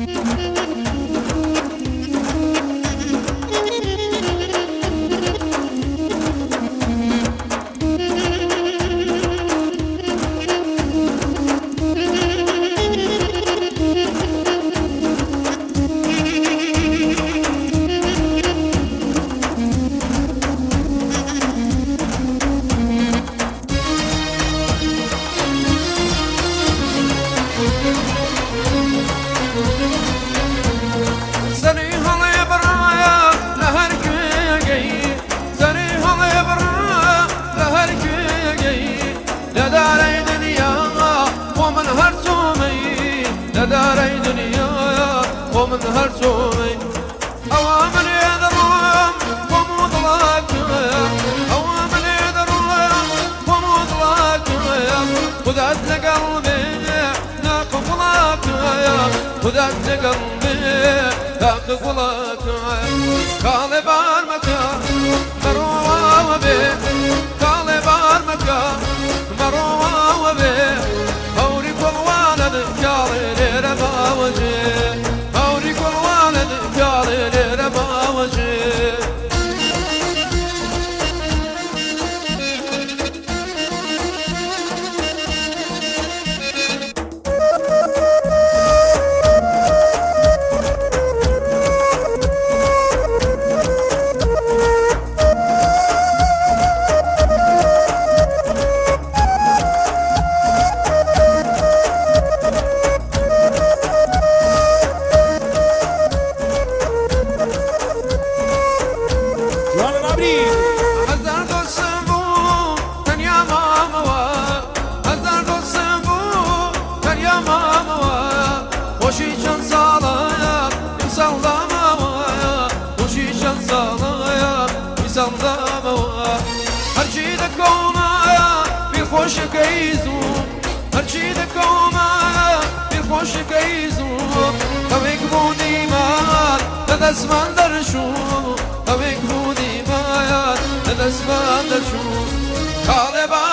داري دنيا ومن هرسومي أوامر يدروم ومطلق أوامر يدروم ومطلق خذت قلبي ناقفلك خذت قلبي ناقفلك قالب المكان مروى به قالب المكان مروى به أوري كل والد جاري ربا وجه أوري كل والد جاري ربا وجه هرچی دکومایا بی خوش کیزو هرچی دکومایا بی خوش کیزو اویک بودی مات دست من درشو اویک بودی مات دست من درشو